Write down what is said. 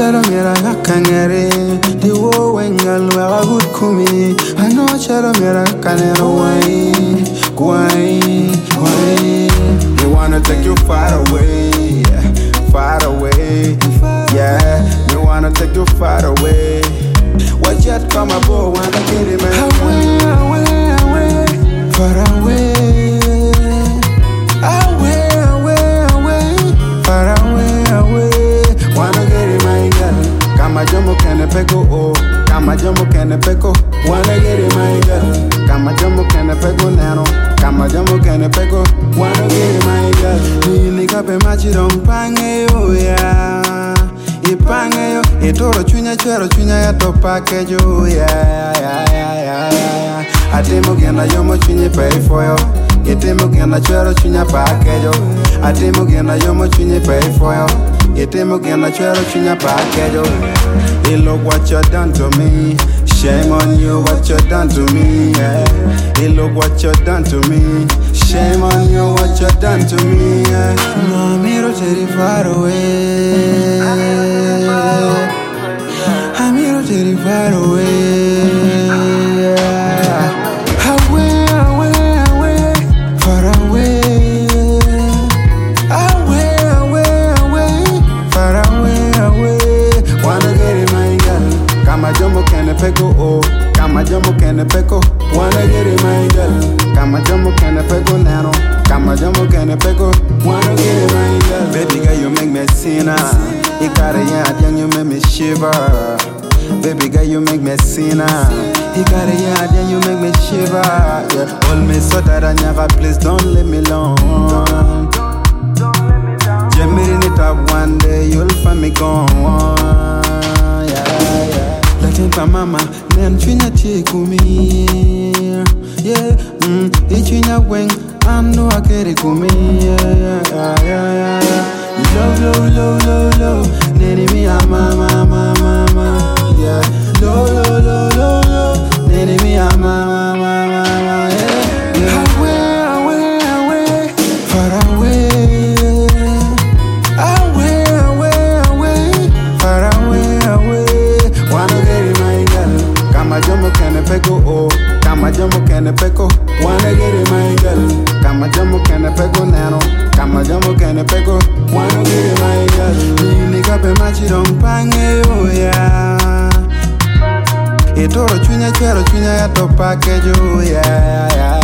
chero mira kangere di wo wengal wa good kumi I know chero mira kanero why they wanna take you far away yeah they wanna take you far away what yet come aboard wanna get him away far away wanna get him my girl kama jomo kene peko kama jomo kene peko wanna get him my girl kama jomo kene peko nano kama jomo kene peko wanna get him my girl ni kape machi dong pange yo ya ipange yo itoro chunya chero chunya ya to package ya atemo gena yomo chunye pay for yo itemo gena chero chunya package atemo gena yomo chunye pay for yo itemo gena chero chunya package hey, look what you done to me. Shame on you, what you done to me. Yeah. Hey, look what you done to me. Shame on you, what you done to me. Yeah. No, miro teri far away. I miro teri far away. Away, far away. Wanna get it, my girl. Kama jomo kene peko kama jomo kene peko. Wanna get it, my girl. Kama jomo kene peko nano. Kama jomo kene peko. Wanna get it, my girl. Baby girl, you make me sinner. You got a yard, young, you make me shiver. Baby girl, you make me sinner. You got a yard, young, you make me shiver. Yeah. Hold me so that I never, please don't leave me alone. Jamming it up one day, you'll find me gone. Yeah. Latin pa mama, nen chunya kumi. Yeah, ichunya weng, ando akere kumi. Yeah. Low, nene mi mama. Yeah, low, nene mi mama. Yeah. Away, far away. Kama jomo kene peko kama jomo kene peko wanna get it my girl kama jomo kene peko nano kama jomo kene peko wanna get it my girl ni kape machi dong pange yo ya itoro chunya chero chunya ya to package ya